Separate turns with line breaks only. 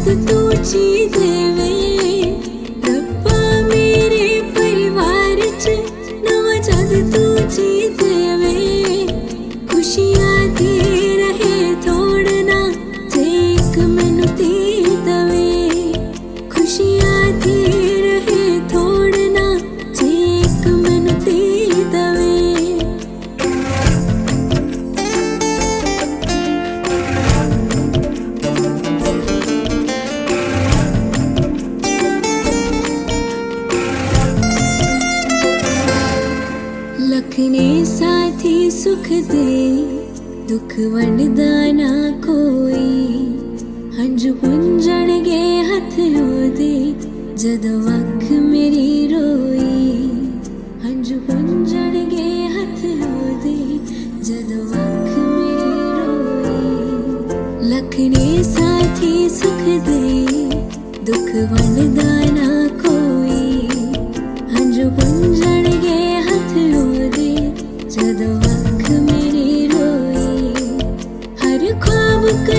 तू ची देवे रब्बा मेरे परिवार च नवा जद तू ची देवे खुशियां दे रहे थोड़ना जे एक मैनू दे दवे खुशियां दे रहे थोड़ना जे एक मैनू दे दवे लखने साथी सुख दे दुख वंडदा ना कोई हंजू पुंजण गे हथ ओदे जदों अख मेरी रोई हंजू पुंजण गे हथ ओदे जदों अख मेरी रोई लखने साथी सुख दे दुख वंडदा ना कोई हंजू पुंजण गे हथ ओदे जदों अख मेरी रोई हर ख्वाब